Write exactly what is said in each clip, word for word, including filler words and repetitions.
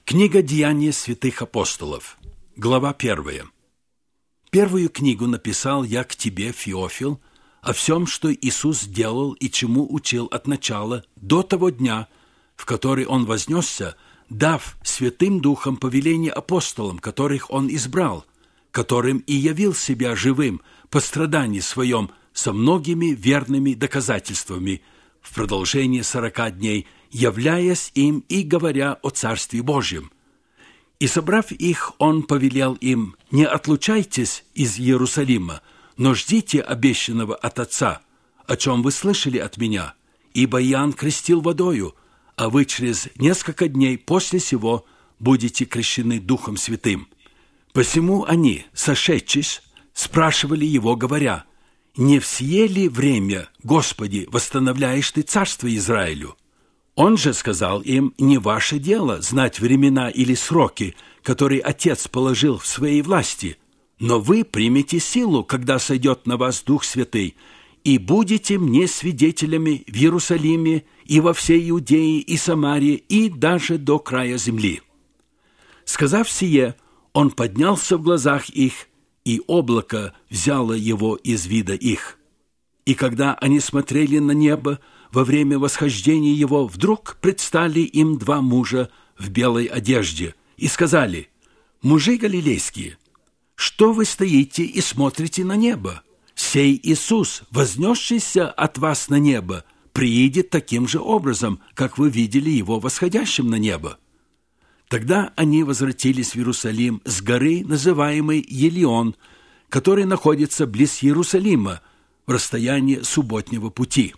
Книга «Деяния святых апостолов», глава первая. Первую книгу написал я к тебе, Феофил, о всем, что Иисус делал и чему учил от начала до того дня, в который Он вознесся, дав Святым Духом повеление апостолам, которых Он избрал, которым и явил себя живым по страдании Своем со многими верными доказательствами в продолжении сорока дней, являясь им и говоря о Царстве Божьем. И, собрав их, Он повелел им: «Не отлучайтесь из Иерусалима, но ждите обещанного от Отца, о чем вы слышали от Меня, ибо Иоанн крестил водою, а вы через несколько дней после сего будете крещены Духом Святым». Посему они, сошедшись, спрашивали Его, говоря: «Не в сие ли время, Господи, восстановляешь Ты царство Израилю?» Он же сказал им: «Не ваше дело знать времена или сроки, которые Отец положил в своей власти, но вы примете силу, когда сойдет на вас Дух Святый, и будете мне свидетелями в Иерусалиме и во всей Иудее и Самарии и даже до края земли». Сказав сие, Он поднялся в глазах их, и облако взяло Его из вида их. И когда они смотрели на небо, во время восхождения Его вдруг предстали им два мужа в белой одежде и сказали: «Мужи галилейские, что вы стоите и смотрите на небо? Сей Иисус, вознесшийся от вас на небо, приидет таким же образом, как вы видели Его восходящим на небо». Тогда они возвратились в Иерусалим с горы, называемой Елеон, которая находится близ Иерусалима, в расстоянии субботнего пути.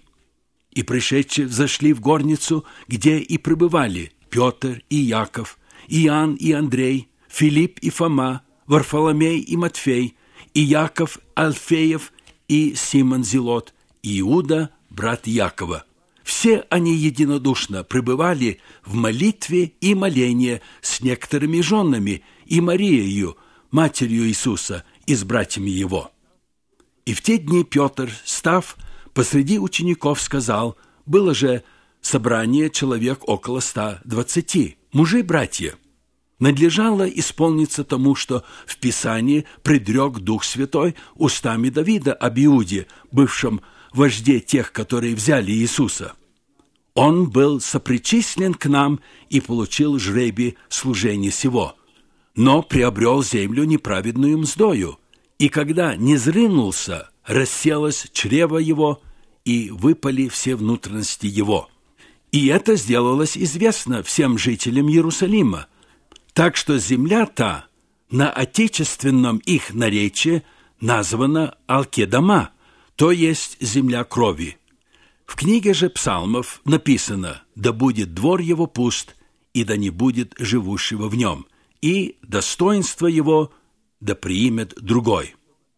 И пришедшие взошли в горницу, где и пребывали Петр и Яков, Иоанн и Андрей, Филипп и Фома, Варфоломей и Матфей, и Яков Алфеев и Симон Зелот, и Иуда, брат Якова. Все они единодушно пребывали в молитве и молении с некоторыми женами и Марией, матерью Иисуса, и с братьями Его. И в те дни Петр, став посреди учеников, сказал: «Было же собрание человек около ста двадцати, мужи-братья. Надлежало исполниться тому, что в Писании предрек Дух Святой устами Давида об Иуде, бывшем вожде тех, которые взяли Иисуса. Он был сопричислен к нам и получил жребий служения сего, но приобрел землю неправедную мздою, и когда не зрынулся, расселось чрево его, и выпали все внутренности его. И это сделалось известно всем жителям Иерусалима, так что земля та на отечественном их наречии названа Алкедама, то есть земля крови. В книге же Псалмов написано: «Да будет двор его пуст, и да не будет живущего в нем, и достоинство его да приимет другой».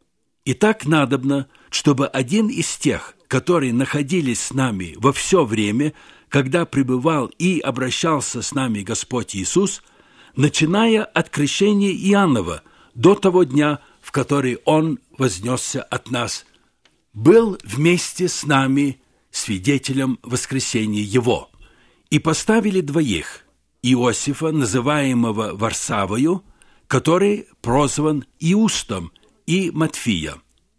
Итак, надобно, чтобы один из тех, которые находились с нами во все время, когда пребывал и обращался с нами Господь Иисус, начиная от крещения Иоаннова до того дня, в который Он вознесся от нас, был вместе с нами свидетелем воскресения Его. И поставили двоих: Иосифа, называемого Варсавою, который прозван Иустом, и Матфия.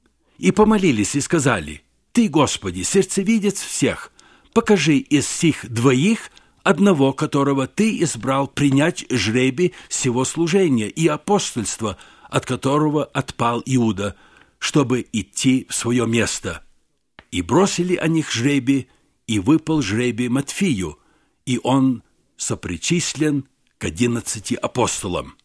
И помолились и сказали: «Ты, Господи, сердцевидец всех, покажи из сих двоих одного, которого Ты избрал принять жребий сего служения и апостольства, от которого отпал Иуда, чтобы идти в свое место». И бросили о них жребий, и выпал жребий Матфию, и он сопричислен к одиннадцати апостолам.